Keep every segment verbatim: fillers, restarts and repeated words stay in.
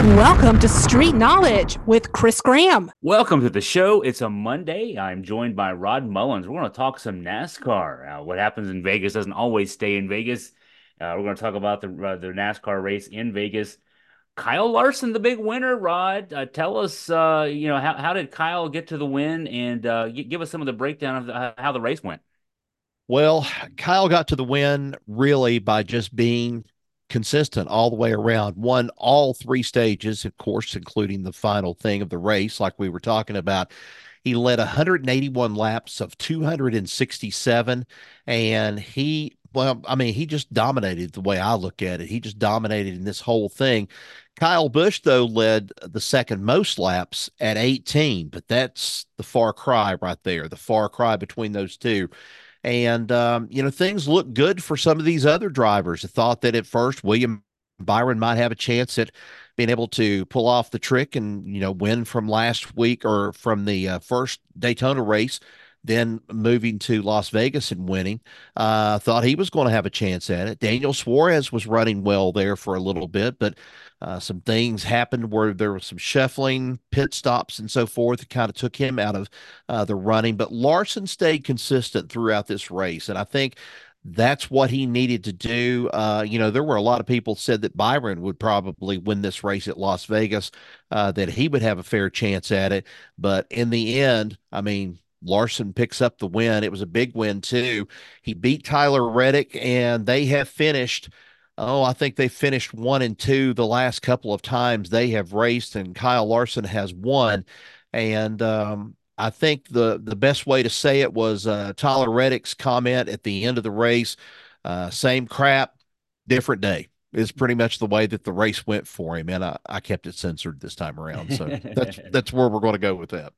Welcome to Street Knowledge with Chris Graham. Welcome to the show. It's a Monday. I'm joined by Rod Mullins. We're going to talk some NASCAR. Uh, what happens in Vegas doesn't always stay in Vegas. Uh, we're going to talk about the uh, the NASCAR race in Vegas. Kyle Larson, the big winner. Rod, uh, tell us, uh, you know, how how did Kyle get to the win, and uh, g- give us some of the breakdown of the, how the race went. Well, Kyle got to the win really by just being consistent all the way around. Won all three stages, of course, including the final thing of the race, like we were talking about. He led one hundred eighty-one laps of two hundred sixty-seven, and he, well, I mean, he just dominated the way I look at it. He just dominated in this whole thing. Kyle Busch, though, led the second most laps at eighteen, but that's the far cry right there, the far cry between those two. And, um, you know, things look good for some of these other drivers. I thought that at first William Byron might have a chance at being able to pull off the trick and, you know, win from last week or from the uh, first Daytona race, then moving to Las Vegas and winning. Uh, thought he was going to have a chance at it. Daniel Suarez was running well there for a little bit, but uh, some things happened where there was some shuffling, pit stops, and so forth. It kind of took him out of uh, the running. But Larson stayed consistent throughout this race, and I think that's what he needed to do. Uh, you know, there were a lot of people said that Byron would probably win this race at Las Vegas, uh, that he would have a fair chance at it. But in the end, I mean, Larson picks up the win. It was a big win too. He beat Tyler Reddick, and they have finished. Oh, I think they finished one and two the last couple of times they have raced, and Kyle Larson has won. And um, I think the the best way to say it was uh, Tyler Reddick's comment at the end of the race. Uh, same crap, different day is pretty much the way that the race went for him, and I, I kept it censored this time around. So that's that's where we're going to go with that.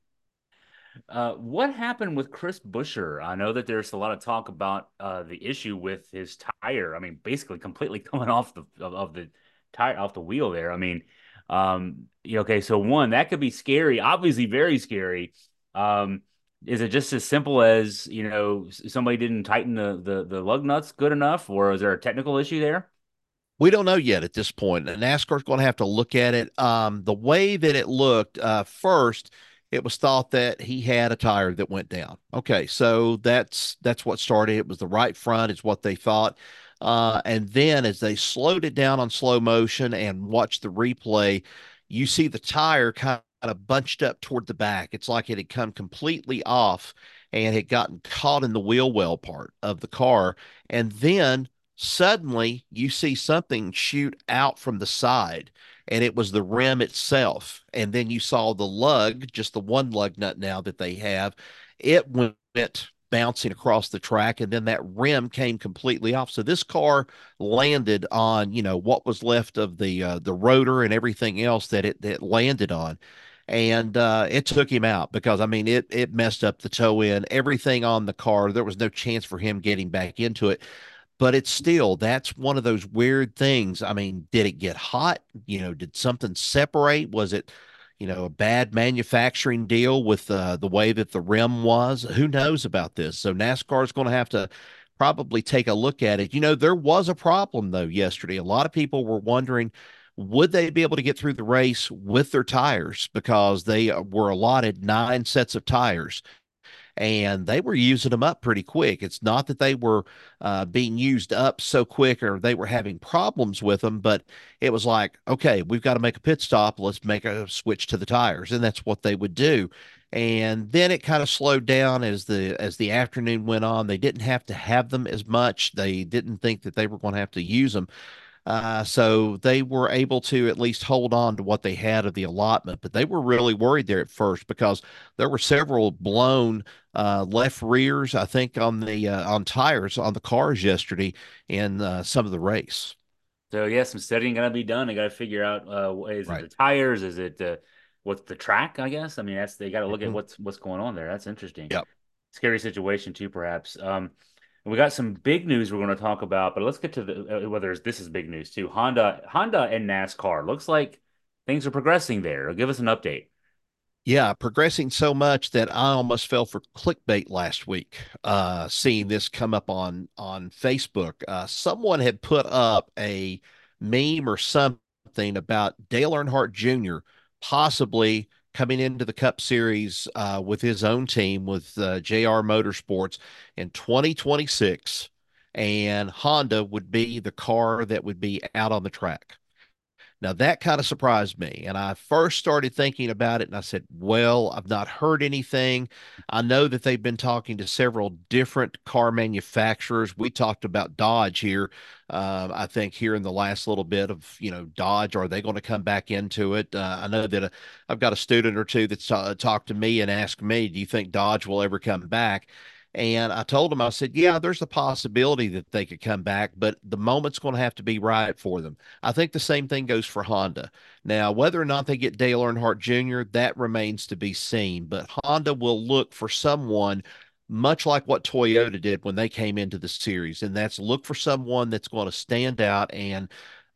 Uh, what happened with Chris Buescher? I know that there's a lot of talk about uh, the issue with his tire. I mean, basically completely coming off the of, of the tire off the wheel there. I mean, um, yeah, okay, so one that could be scary, obviously very scary. Um, is it just as simple as, you know, somebody didn't tighten the the the lug nuts good enough, or is there a technical issue there? We don't know yet at this point. NASCAR's going to have to look at it. Um, the way that it looked, uh, first, it was thought that he had a tire that went down. Okay, so that's that's what started. It was the right front, is what they thought. Uh, and then as they slowed it down on slow motion and watched the replay, you see the tire kind of bunched up toward the back. It's like it had come completely off and had gotten caught in the wheel well part of the car. And then suddenly you see something shoot out from the side, and it was the rim itself. And then you saw the lug, just the one lug nut now that they have, it went bouncing across the track, and then that rim came completely off. So this car landed on, you know, what was left of the uh, the rotor and everything else that it that landed on. And uh, it took him out because I mean it it messed up the toe end, everything on the car. There was no chance for him getting back into it, but it's still, that's one of those weird things. I mean, did it get hot? You know, did something separate? Was it, you know, a bad manufacturing deal with uh, the way that the rim was? Who knows about this? So NASCAR is going to have to probably take a look at it. You know, there was a problem though yesterday. A lot of people were wondering, would they be able to get through the race with their tires, because they uh, were allotted nine sets of tires and they were using them up pretty quick. It's not that they were uh, being used up so quick or they were having problems with them, but it was like, okay, we've got to make a pit stop. Let's make a switch to the tires. And that's what they would do. And then it kind of slowed down as the as the afternoon went on. They didn't have to have them as much. They didn't think that they were going to have to use them. Uh, so they were able to at least hold on to what they had of the allotment, but they were really worried there at first because there were several blown uh, left rears, I think, on the uh, on tires on the cars yesterday in uh, some of the race. So yeah, some studying got to be done. They got to figure out, uh, is it Right. the tires? Is it uh, what's the track? I guess. I mean, that's they got to look at Mhm. what's what's going on there. That's interesting. Yep. Scary situation too, perhaps. Um, and we got some big news we're going to talk about, but let's get to the uh, whether this is big news too. Honda, Honda, and NASCAR. Looks like things are progressing there. Give us an update. Yeah, progressing so much that I almost fell for clickbait last week, uh, seeing this come up on on Facebook. Uh, someone had put up a meme or something something about Dale Earnhardt Junior possibly coming into the Cup Series uh, with his own team with uh, J R Motorsports in twenty twenty-six, and Honda would be the car that would be out on the track. Now that kind of surprised me. And I first started thinking about it and I said, well, I've not heard anything. I know that they've been talking to several different car manufacturers. We talked about Dodge here. Uh, I think here in the last little bit of, you know, Dodge, are they going to come back into it? Uh, I know that uh, I've got a student or two that's uh, talked to me and asked me, do you think Dodge will ever come back? And I told him, I said, yeah, there's a possibility that they could come back, but the moment's going to have to be right for them. I think the same thing goes for Honda. Now, whether or not they get Dale Earnhardt Junior, that remains to be seen, but Honda will look for someone much like what Toyota did when they came into the series, and that's look for someone that's going to stand out and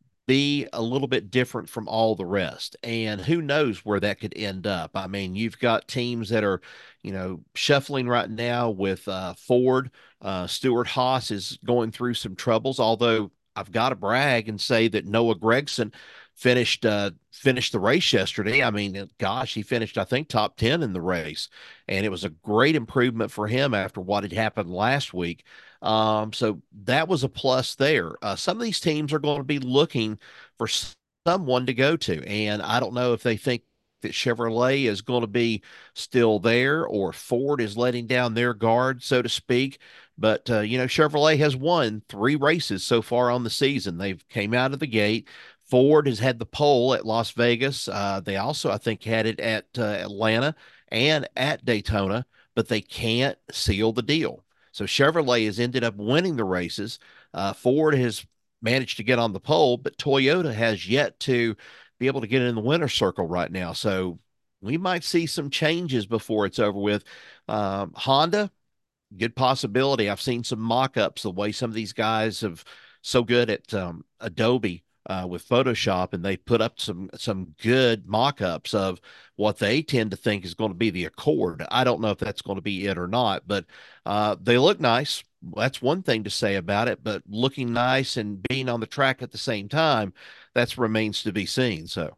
be a little bit different from all the rest. And who knows where that could end up. I mean, you've got teams that are, you know, shuffling right now with uh, Ford. Uh, Stuart Haas is going through some troubles, although I've got to brag and say that Noah Gragson finished uh, finished the race yesterday. I mean, gosh, he finished, I think, top ten in the race. And it was a great improvement for him after what had happened last week. Um, so that was a plus there. Uh, some of these teams are going to be looking for someone to go to. And I don't know if they think that Chevrolet is going to be still there or Ford is letting down their guard, so to speak. But, uh, you know, Chevrolet has won three races so far on the season. They've came out of the gate. Ford has had the pole at Las Vegas. Uh, they also, I think, had it at uh, Atlanta and at Daytona, but they can't seal the deal. So Chevrolet has ended up winning the races. Uh, Ford has managed to get on the pole, but Toyota has yet to be able to get in the winner's circle right now. So we might see some changes before it's over with. Um, Honda, good possibility. I've seen some mock-ups, the way some of these guys have so good at um, Adobe uh, with Photoshop, and they put up some some good mock-ups of what they tend to think is going to be the Accord. I don't know if that's going to be it or not, but uh, they look nice. That's one thing to say about it, but looking nice and being on the track at the same time, that's remains to be seen. So.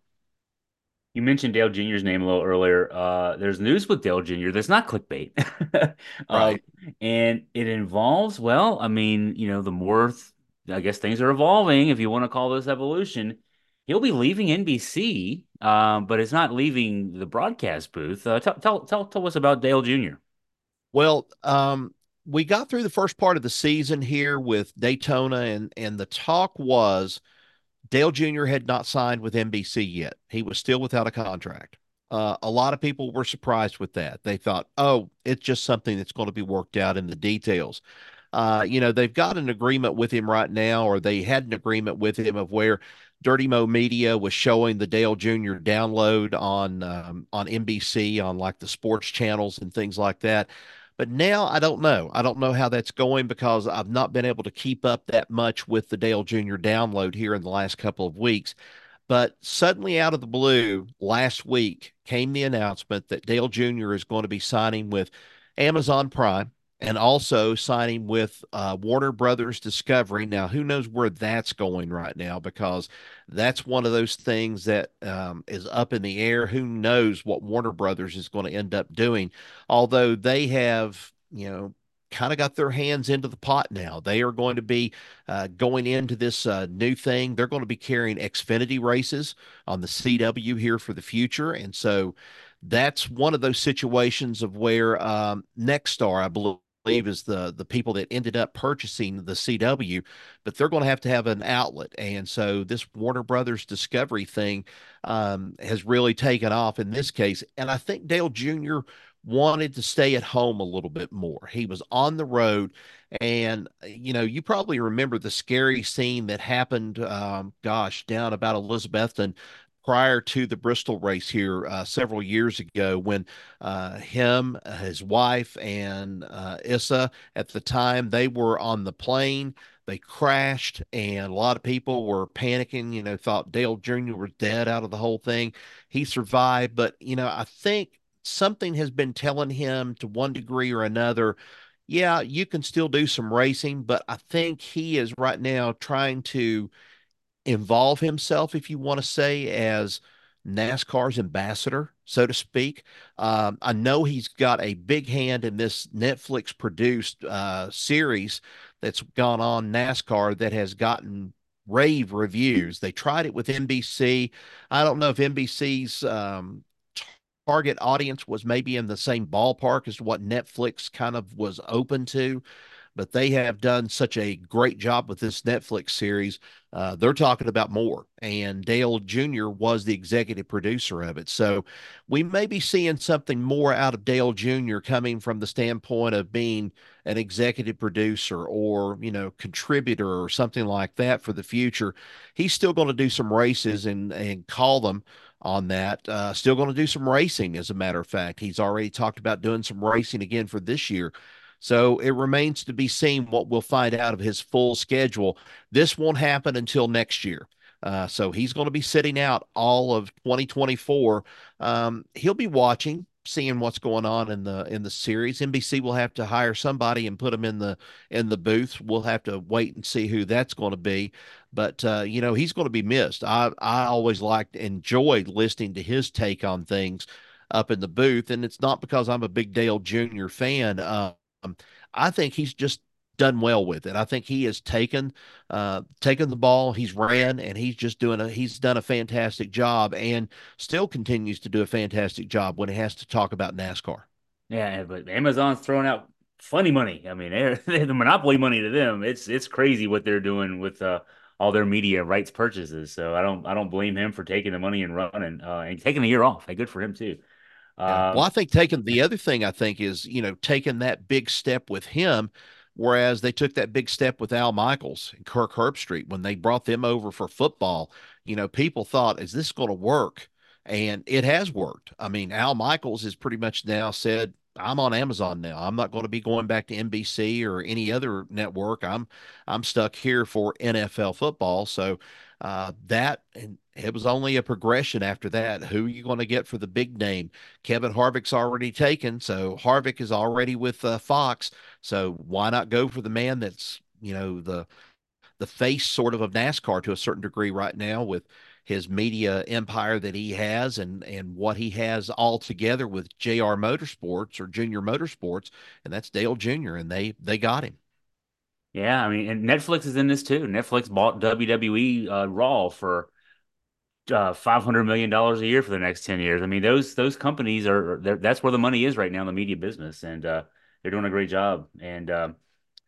You mentioned Dale Junior's name a little earlier. Uh, there's news with Dale Junior that's not clickbait. um, Right. and it involves, well, I mean, you know, the more, th- I guess things are evolving, if you want to call this evolution. He'll be leaving N B C, um, but it's not leaving the broadcast booth. Uh, tell, tell, tell, tell us about Dale Junior Well, um, we got through the first part of the season here with Daytona, and and the talk was Dale Junior had not signed with N B C yet. He was still without a contract. Uh, a lot of people were surprised with that. They thought, oh, it's just something that's going to be worked out in the details. Uh, you know, they've got an agreement with him right now, or they had an agreement with him of where Dirty Mo Media was showing the Dale Junior download on um, on N B C on like the sports channels and things like that. But now I don't know. I don't know how that's going because I've not been able to keep up that much with the Dale Junior download here in the last couple of weeks. But suddenly, out of the blue, last week came the announcement that Dale Junior is going to be signing with Amazon Prime and also signing with uh, Warner Brothers Discovery. Now, who knows where that's going right now, because that's one of those things that um, is up in the air. Who knows what Warner Brothers is going to end up doing, although they have, you know, kind of got their hands into the pot now. They are going to be uh, going into this uh, new thing. They're going to be carrying Xfinity races on the C W here for the future. And so that's one of those situations of where um, Nexstar, I believe, is the the people that ended up purchasing the C W, but they're going to have to have an outlet. And so this Warner Brothers Discovery thing um, has really taken off in this case. And I think Dale Junior wanted to stay at home a little bit more. He was on the road, and you know, you probably remember the scary scene that happened, um, gosh, down about Elizabethton prior to the Bristol race here uh, several years ago, when uh, him, his wife, and uh, Issa, at the time, they were on the plane. They crashed, and a lot of people were panicking, you know, thought Dale Junior was dead out of the whole thing. He survived, but, you know, I think something has been telling him to one degree or another, yeah, you can still do some racing, but I think he is right now trying to involve himself, if you want to say, as NASCAR's ambassador, so to speak. Um, I know he's got a big hand in this Netflix produced uh, series that's gone on NASCAR that has gotten rave reviews. They tried it with N B C. I don't know if N B C's um, target audience was maybe in the same ballpark as what Netflix kind of was open to, but they have done such a great job with this Netflix series. Uh, they're talking about more, and Dale Junior was the executive producer of it. So we may be seeing something more out of Dale Junior coming from the standpoint of being an executive producer or, you know, contributor or something like that for the future. He's still going to do some races and, and call them on that. Uh, still going to do some racing, as a matter of fact. He's already talked about doing some racing again for this year. So it remains to be seen what we'll find out of his full schedule. This won't happen until next year. Uh, so he's going to be sitting out all of twenty twenty-four. Um, he'll be watching, seeing what's going on in the in the series. N B C will have to hire somebody and put him in the in the booth. We'll have to wait and see who that's going to be. But uh, you know, he's going to be missed. I I always liked enjoyed listening to his take on things up in the booth, and it's not because I'm a big Dale Junior fan. Uh, um, I think he's just done well with it. I think he has taken uh taken the ball, he's ran, and he's just doing a he's done a fantastic job and still continues to do a fantastic job when he has to talk about NASCAR. Yeah, but Amazon's throwing out funny money. I mean, they're, they're the monopoly money to them. It's it's crazy what they're doing with uh, all their media rights purchases. So I don't I don't blame him for taking the money and running uh, and taking a year off. Hey, good for him too. Yeah. Well, Um, I think taking the other thing I think is, you know, taking that big step with him, whereas they took that big step with Al Michaels and Kirk Herbstreit when they brought them over for football. You know, people thought, is this going to work? And it has worked. I mean, Al Michaels has pretty much now said, I'm on Amazon now. I'm not going to be going back to N B C or any other network. I'm I'm stuck here for N F L football. So uh, that and it was only a progression after that. Who are you going to get for the big name? Kevin Harvick's already taken, so Harvick is already with uh, Fox. So why not go for the man that's, you know, the the face sort of of NASCAR to a certain degree right now with his media empire that he has and and what he has all together with J R Motorsports or Junior Motorsports, and that's Dale Junior And they they got him. yeah, I mean, and Netflix is in this too. Netflix bought W W E uh, Raw for uh, five hundred million dollars a year for the next ten years. I mean, those those companies are that's where the money is right now in the media business, and uh, they're doing a great job. And um,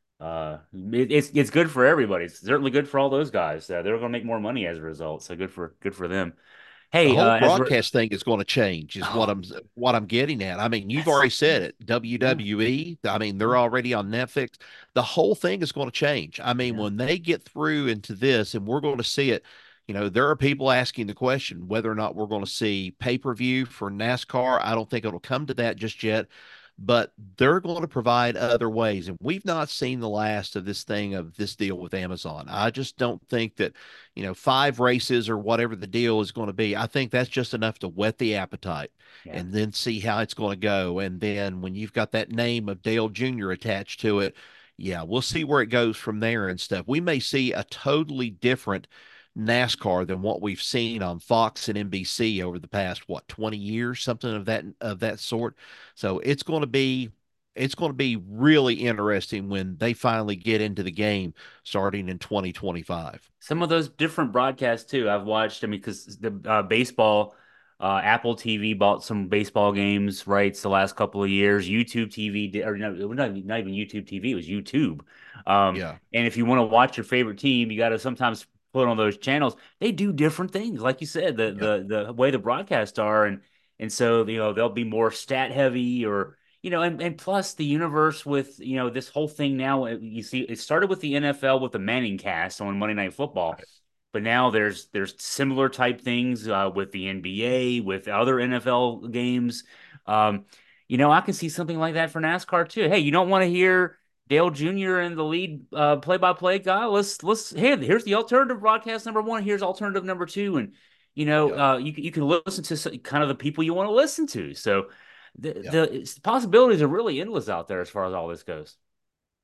uh, it, it's it's good for everybody. It's certainly good for all those guys. Uh, they're going to make more money as a result. So good for good for them. The Hey, whole uh, as we're broadcast thing is going to change, is what oh, I'm what I'm getting at. I mean, you've that's already said it. yeah, W W E, I mean, they're yeah, already on Netflix. The whole thing is going to change. I mean, yeah. when they get through into this, and we're going to see it, you know, there are people asking the question whether or not we're going to see pay-per-view for NASCAR. I don't think it'll come to that just yet, but they're going to provide other ways. And we've not seen the last of this thing of this deal with Amazon. I just don't think that, you know, five races or whatever the deal is going to be. I think that's just enough to whet the appetite Yeah. and then see how it's going to go. And then when you've got that name of Dale Junior attached to it, yeah, we'll see where it goes from there and stuff. We may see a totally different NASCAR than what we've seen on Fox and N B C over the past, what, twenty years, something of that of that sort. So it's going to be it's going to be really interesting when they finally get into the game starting in twenty twenty-five. Some of those different broadcasts too. I've watched. I mean, because the uh, baseball, uh, Apple T V bought some baseball games rights the last couple of years. YouTube T V did, or no, it was not, not even YouTube T V. It was YouTube. Um, Yeah. and if you want to watch your favorite team, you got to sometimes put on those channels. They do different things, like you said, the Yep. the the way the broadcasts are, and and so you know they'll be more stat heavy or. You know, and, and plus the universe with, you know, this whole thing now, uh, you see, it started with the N F L with the Manning cast on Monday Night Football, Right. but now there's there's similar type things uh, with the N B A, with other N F L games. Um, you know, I can see something like that for NASCAR too. Hey, you don't want to hear Dale Junior and the lead uh, play-by-play guy? Let's let's hey, here's the alternative broadcast number one. Here's alternative number two, and you know, Yep. uh, you you can listen to some, kind of the people you want to listen to. So the Yep. the possibilities are really endless out there as far as all this goes.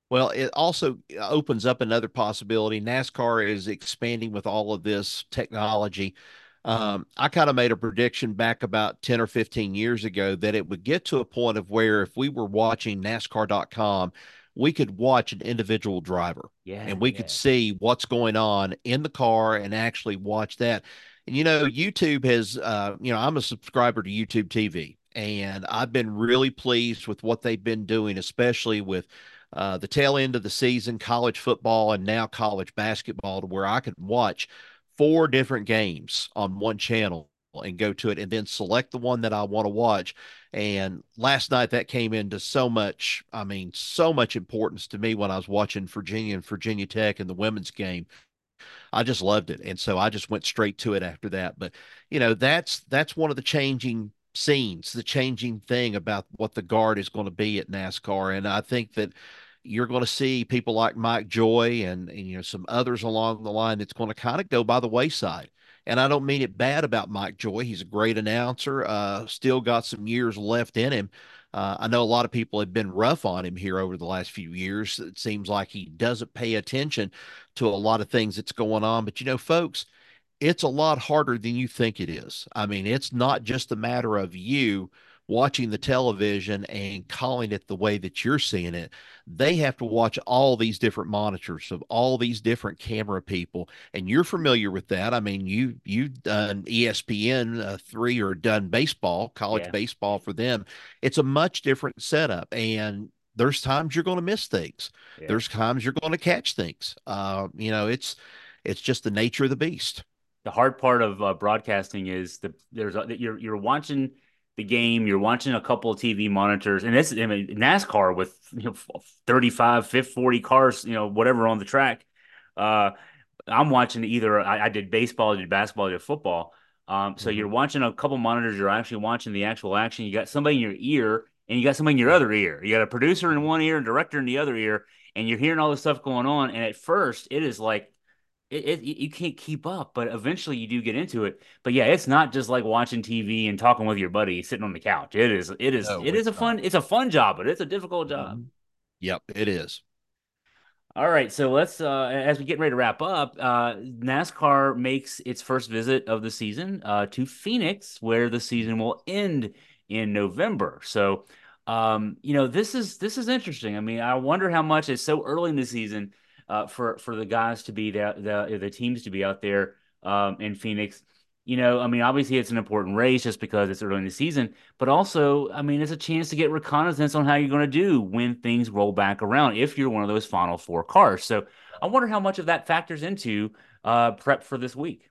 Well, it also opens up another possibility. NASCAR is expanding with all of this technology. Um, I kind of made a prediction back about ten or fifteen years ago that it would get to a point of where if we were watching NASCAR dot com, we could watch an individual driver Yeah, and we could yeah, see what's going on in the car and actually watch that. And you know, YouTube has, uh, you know, I'm a subscriber to YouTube T V, and I've been really pleased with what they've been doing, especially with uh, the tail end of the season, college football, and now college basketball, to where I could watch four different games on one channel and go to it and then select the one that I want to watch. And last night that came into so much, I mean, so much importance to me when I was watching Virginia and Virginia Tech and the women's game. I just loved it. And so I just went straight to it after that. But, you know, that's that's one of the changing scenes, the changing thing about what the guard is going to be at NASCAR. And I think that you're going to see people like Mike Joy and, and you know some others along the line that's going to kind of go by the wayside. And I don't mean it bad about Mike Joy. He's a great announcer, uh, still got some years left in him. Uh, I know a lot of people have been rough on him here over the last few years. It seems like he doesn't pay attention to a lot of things that's going on. But, you know, folks, it's a lot harder than you think it is. I mean, it's not just a matter of you watching the television and calling it the way that you're seeing it. They have to watch all these different monitors of all these different camera people, and you're familiar with that. I mean, you you've done E S P N uh, three or done baseball, college yeah, baseball for them. It's a much different setup, and there's times you're going to miss things. yeah. There's times you're going to catch things. Uh, you know, it's it's just the nature of the beast. The hard part of uh, broadcasting is the there's a, you're you're watching the game, you're watching a couple of T V monitors, and this I mean, NASCAR with you know thirty-five, fifty, forty cars, you know whatever on the track. Uh, I'm watching either I, I did baseball, I did basketball, I did football. Um, so you're Mhm. watching a couple monitors, you're actually watching the actual action. You got somebody in your ear, and you got somebody in your other ear. You got a producer in one ear, and director in the other ear, and you're hearing all this stuff going on. And at first, it is like it, it you can't keep up, but eventually you do get into it. But yeah, it's not just like watching T V and talking with your buddy sitting on the couch. It is it is No, it is it's a not. fun it's a fun job, but it's a difficult job. Mhm. Yep, it is. All right, so let's uh as we get ready to wrap up, uh NASCAR makes its first visit of the season uh to Phoenix, where the season will end in November. So um, you know, this is this is interesting. I mean, I wonder how much it's so early in the season uh for for the guys to be the the the teams to be out there um in Phoenix. You know, I mean, obviously it's an important race just because it's early in the season, but also, I mean, it's a chance to get reconnaissance on how you're going to do when things roll back around if you're one of those final four cars. So I wonder how much of that factors into uh, prep for this week.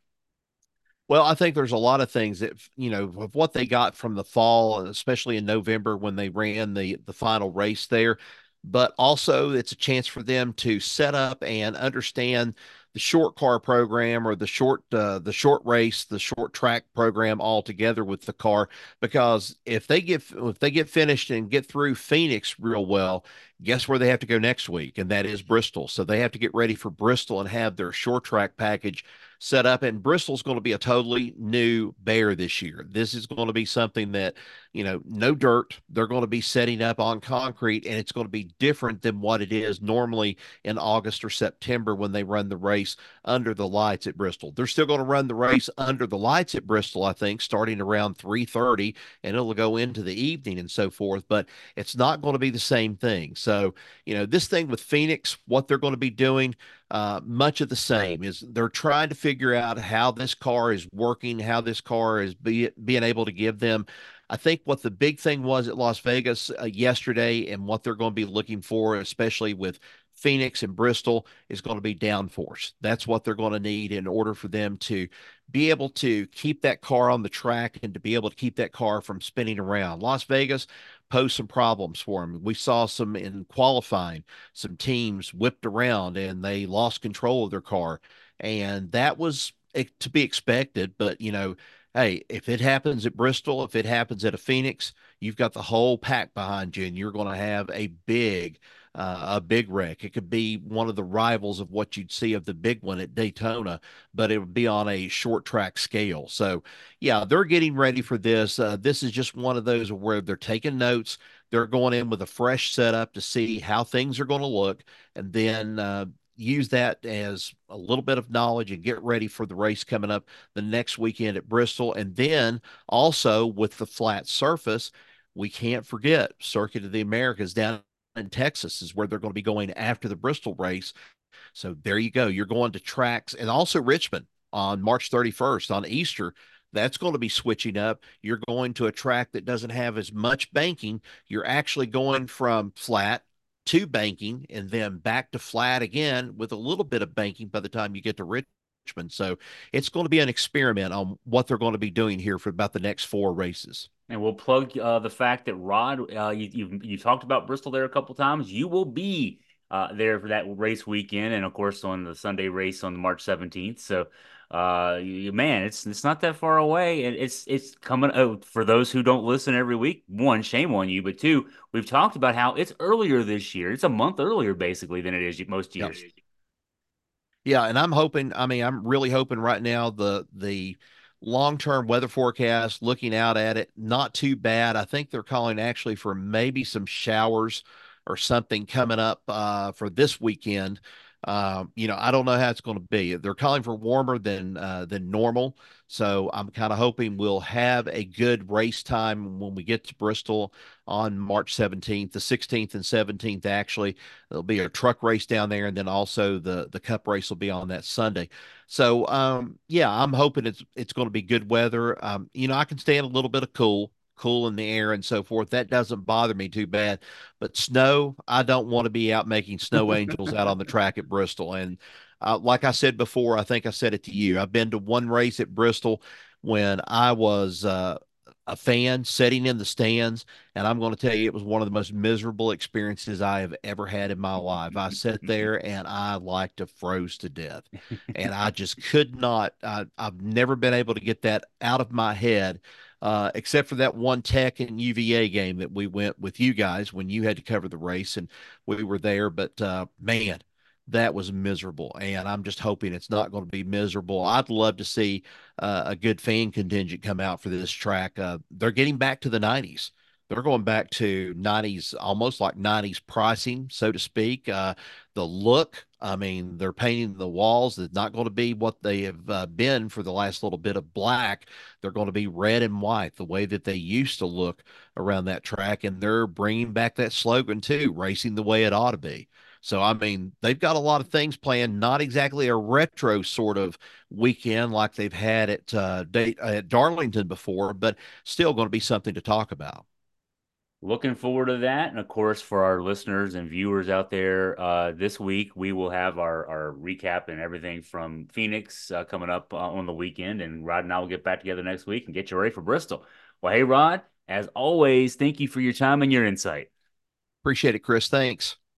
Well, I think there's a lot of things that, you know, of what they got from the fall, especially in November when they ran the the final race there. But also, it's a chance for them to set up and understand the short car program or the short uh, the short race, the short track program all together with the car. Because if they get if they get finished and get through Phoenix real well, guess where they have to go next week, and that is Bristol. So they have to get ready for Bristol and have their short track package set up. And Bristol's going to be a totally new bear this year. This is going to be something that, you know, no dirt. They're going to be setting up on concrete, and it's going to be different than what it is normally in August or September when they run the race under the lights at Bristol. They're still going to run the race under the lights at Bristol, I think, starting around three thirty, and it'll go into the evening and so forth, but it's not going to be the same thing. So, you know, this thing with Phoenix, what they're going to be doing, uh, much of the same is they're trying to figure out how this car is working, how this car is be, being able to give them. I think what the big thing was at Las Vegas uh, yesterday and what they're going to be looking for, especially with Phoenix and Bristol, is going to be downforce. That's what they're going to need in order for them to be able to keep that car on the track and to be able to keep that car from spinning around. Las Vegas posed some problems for them. We saw some in qualifying, some teams whipped around and they lost control of their car. And that was to be expected. But, you know, Hey, if it happens at Bristol, if it happens at a Phoenix, you've got the whole pack behind you, and you're going to have a big, uh, a big wreck. It could be one of the rivals of what you'd see of the big one at Daytona, but it would be on a short track scale. So, yeah, they're getting ready for this. Uh, this is just one of those where they're taking notes. They're going in with a fresh setup to see how things are going to look, and then uh, use that as a little bit of knowledge and get ready for the race coming up the next weekend at Bristol. And then also with the flat surface, we can't forget Circuit of the Americas down in Texas is where they're going to be going after the Bristol race. So there you go. You're going to tracks, and also Richmond on March thirty-first on Easter. That's going to be switching up. You're going to a track that doesn't have as much banking. You're actually going from flat to banking and then back to flat again with a little bit of banking by the time you get to Richmond. So it's going to be an experiment on what they're going to be doing here for about the next four races. And we'll plug uh, the fact that Rod, uh, you, you you talked about Bristol there a couple times. You will be uh, there for that race weekend, and of course on the Sunday race on March seventeenth. So, uh, you, man, it's it's not that far away, and it's it's coming. Oh, for those who don't listen every week, one, shame on you, but two, we've talked about how it's earlier this year. It's a month earlier, basically, than it is most Yep. years. Yeah, and I'm hoping, I mean, I'm really hoping right now the the long-term weather forecast, looking out at it, not too bad. I think they're calling actually for maybe some showers or something coming up uh, for this weekend. Um, you know, I don't know how it's going to be. They're calling for warmer than uh, than normal, so I'm kind of hoping we'll have a good race time when we get to Bristol on March seventeenth, the sixteenth and seventeenth. Actually, there'll be a truck race down there, and then also the the Cup race will be on that Sunday. So, um, yeah, I'm hoping it's it's going to be good weather. Um, you know, I can stand a little bit of cool, cool in the air and so forth. That doesn't bother me too bad. But snow, I don't want to be out making snow angels out on the track at Bristol. And uh, like I said before, I think I said it to you. I've been to one race at Bristol when I was uh, a fan sitting in the stands, and I'm going to tell you, it was one of the most miserable experiences I have ever had in my life. I sat there and I like to froze to death, and I just could not. I, I've never been able to get that out of my head, uh, except for that one Tech and U V A game that we went with you guys when you had to cover the race and we were there. But uh, man, that was miserable, and I'm just hoping it's not going to be miserable. I'd love to see uh, a good fan contingent come out for this track. Uh, they're getting back to the nineties. They're going back to nineties, almost like nineties pricing, so to speak. Uh, the look, I mean, they're painting the walls. It's not going to be what they have uh, been for the last little bit of black. They're going to be red and white, the way that they used to look around that track. And they're bringing back that slogan too, racing the way it ought to be. So, I mean, they've got a lot of things planned, not exactly a retro sort of weekend like they've had at, uh, at Darlington before, but still going to be something to talk about. Looking forward to that. And of course, for our listeners and viewers out there, uh, this week we will have our, our recap and everything from Phoenix uh, coming up uh, on the weekend. And Rod and I will get back together next week and get you ready for Bristol. Well, hey, Rod, as always, thank you for your time and your insight. Appreciate it, Chris. Thanks.